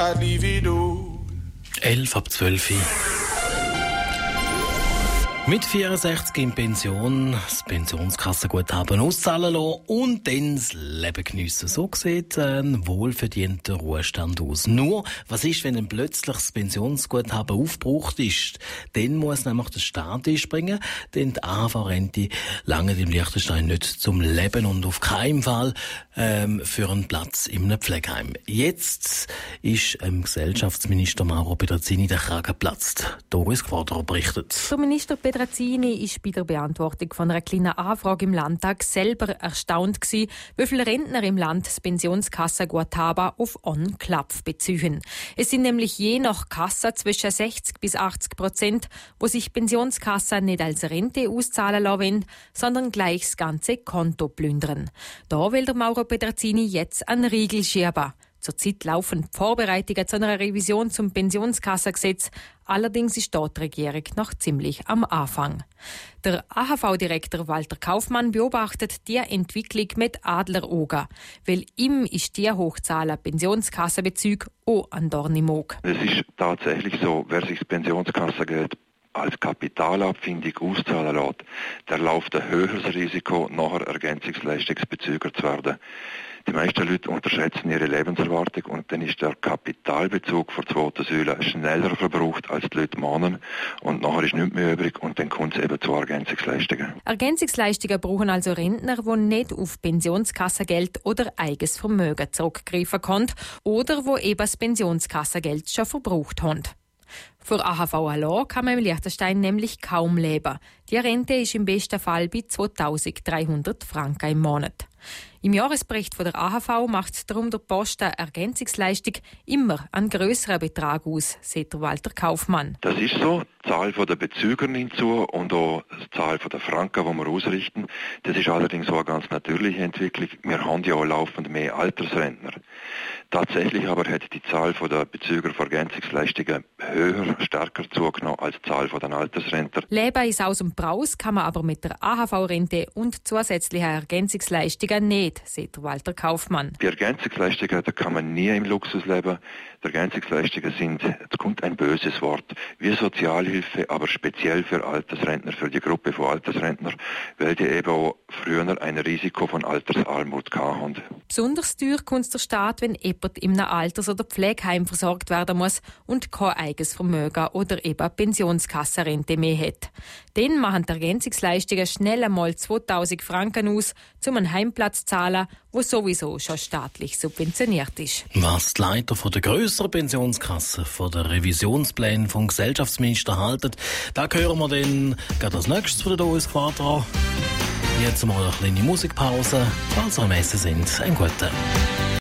divido. 11:12 Uhr. Mit 64 in Pension, das Pensionskassenguthaben auszahlen lassen und dann das Leben geniessen. So sieht ein wohlverdienter Ruhestand aus. Nur, was ist, wenn dann plötzlich das Pensionsguthaben aufgebraucht ist? Dann muss nämlich der Staat einspringen, denn die AHV-Rente lange im Liechtenstein nicht zum Leben und auf keinen Fall für einen Platz in einem Pflegeheim. Jetzt ist Gesellschaftsminister Mauro Petrazzini der Kragen geplatzt. Doris Quadro berichtet. Der Minister Petrazzini ist bei der Beantwortung von einer kleinen Anfrage im Landtag selber erstaunt gewesen, wie viele Rentner im Land das Pensionskassenguthaben auf On-Klapf beziehen. Es sind nämlich je nach Kasse zwischen 60 bis 80%, wo sich Pensionskassen nicht als Rente auszahlen lassen, sondern gleich das ganze Konto plündern. Da will der Mauro Petrazzini jetzt einen Riegel schieben. Zurzeit laufen die Vorbereitungen zu einer Revision zum Pensionskassengesetz. Allerdings ist dort die Regierung noch ziemlich am Anfang. Der AHV-Direktor Walter Kaufmann beobachtet die Entwicklung mit Adleraugen, weil ihm ist die Hochzahl an Pensionskassenbezüge auch ein Dorn im Auge. Es ist tatsächlich so, wer sich das Pensionskassengeld als Kapitalabfindung auszahlen lässt, der läuft ein höheres Risiko, nachher Ergänzungsleistungsbezüger zu werden. Die meisten Leute unterschätzen ihre Lebenserwartung und dann ist der Kapitalbezug für die zweite Säule schneller verbraucht, als die Leute mahnen. Und nachher ist nichts mehr übrig und dann kommt es eben zu Ergänzungsleistungen. Ergänzungsleistungen brauchen also Rentner, die nicht auf Pensionskassengeld oder eigenes Vermögen zurückgreifen können oder wo eben das Pensionskassengeld schon verbraucht haben. Für AHV allein kann man im Liechtenstein nämlich kaum leben. Die Rente ist im besten Fall bei 2'300 Franken im Monat. Im Jahresbericht von der AHV macht darum der Posten Ergänzungsleistung immer einen grösseren Betrag aus, sagt Walter Kaufmann. Das ist so. Die Zahl der Bezüger nimmt zu und auch die Zahl der Franken, die wir ausrichten. Das ist allerdings auch eine ganz natürliche Entwicklung. Wir haben ja auch laufend mehr Altersrentner. Tatsächlich aber hat die Zahl der Bezüger von Ergänzungsleistungen höher, stärker zugenommen als die Zahl der Altersrentner. Leben ist aus dem Braus kann man aber mit der AHV-Rente und zusätzlichen Ergänzungsleistungen nicht, sagt Walter Kaufmann. Bei Ergänzungsleistungen da kann man nie im Luxus leben. Die Ergänzungsleistungen sind, jetzt kommt ein böses Wort, wie Sozialhilfe, aber speziell für Altersrentner, für die Gruppe von Altersrentner, weil die eben auch früher ein Risiko von Altersarmut hatten. Besonders teuer kommt der Staat, wenn jemand in einem Alters- oder Pflegeheim versorgt werden muss und kein eigenes Vermögen oder eben Pensionskassenrente mehr hat. Dann machen die Ergänzungsleistungen schnell einmal 2'000 Franken aus, um einen Heimplatz zu zahlen, der sowieso schon staatlich subventioniert ist. Was die Leiter von der grösseren Pensionskasse von der Revisionspläne vom Gesellschaftsminister halten, da hören wir dann gerade als nächstes von der Doris Quadro. Jetzt mal eine kleine Musikpause. Falls ihr am Essen sind, einen guten.